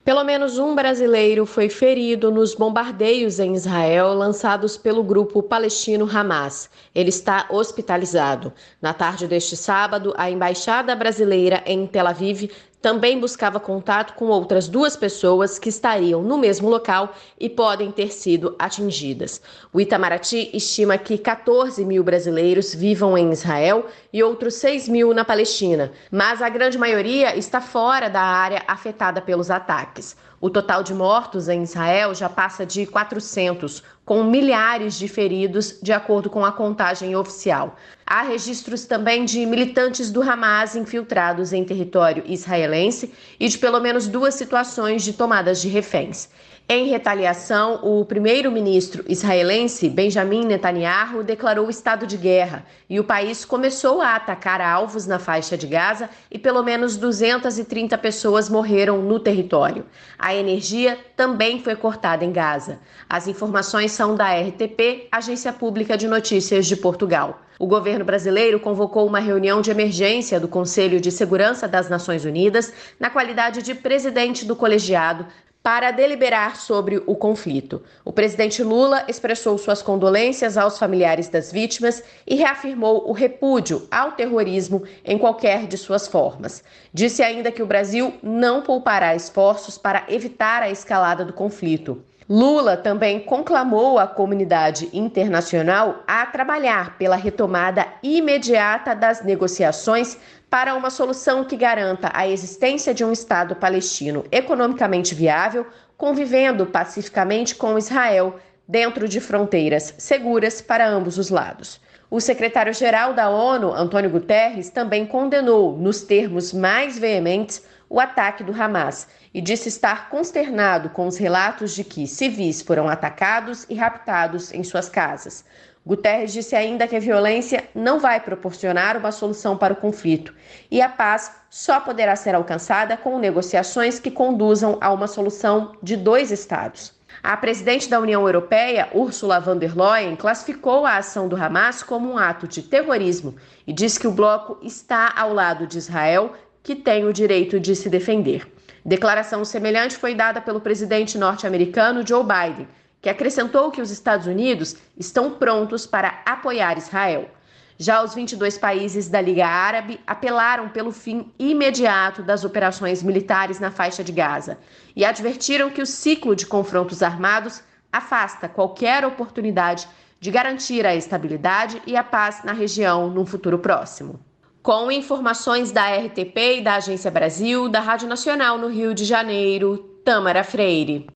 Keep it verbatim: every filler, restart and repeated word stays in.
Pelo menos um brasileiro foi ferido nos bombardeios em Israel lançados pelo grupo palestino Hamas. Ele está hospitalizado. Na tarde deste sábado, a embaixada brasileira em Tel Aviv também buscava contato com outras duas pessoas que estariam no mesmo local e podem ter sido atingidas. O Itamaraty estima que quatorze mil brasileiros vivam em Israel e outros seis mil na Palestina, mas a grande maioria está fora da área afetada pelos ataques. O total de mortos em Israel já passa de quatrocentos, com milhares de feridos, de acordo com a contagem oficial. Há registros também de militantes do Hamas infiltrados em território israelense e de pelo menos duas situações de tomadas de reféns. Em retaliação, o primeiro-ministro israelense Benjamin Netanyahu declarou estado de guerra e o país começou a atacar alvos na faixa de Gaza e pelo menos duzentas e trinta pessoas morreram no território. A energia também foi cortada em Gaza. As informações são da R T P, Agência Pública de Notícias de Portugal. O governo brasileiro convocou uma reunião de emergência do Conselho de Segurança das Nações Unidas, na qualidade de presidente do colegiado, para deliberar sobre o conflito. O presidente Lula expressou suas condolências aos familiares das vítimas e reafirmou o repúdio ao terrorismo em qualquer de suas formas. Disse ainda que o Brasil não poupará esforços para evitar a escalada do conflito. Lula também conclamou a comunidade internacional a trabalhar pela retomada imediata das negociações para uma solução que garanta a existência de um Estado palestino economicamente viável, convivendo pacificamente com Israel, dentro de fronteiras seguras para ambos os lados. O secretário-geral da ONU, Antônio Guterres, também condenou, nos termos mais veementes, o ataque do Hamas e disse estar consternado com os relatos de que civis foram atacados e raptados em suas casas. Guterres disse ainda que a violência não vai proporcionar uma solução para o conflito e a paz só poderá ser alcançada com negociações que conduzam a uma solução de dois estados. A presidente da União Europeia, Ursula von der Leyen, classificou a ação do Hamas como um ato de terrorismo e disse que o bloco está ao lado de Israel, que tem o direito de se defender. Declaração semelhante foi dada pelo presidente norte-americano Joe Biden, que acrescentou que os Estados Unidos estão prontos para apoiar Israel. Já os vinte e dois países da Liga Árabe apelaram pelo fim imediato das operações militares na faixa de Gaza e advertiram que o ciclo de confrontos armados afasta qualquer oportunidade de garantir a estabilidade e a paz na região num futuro próximo. Com informações da R T P e da Agência Brasil, da Rádio Nacional no Rio de Janeiro, Tâmara Freire.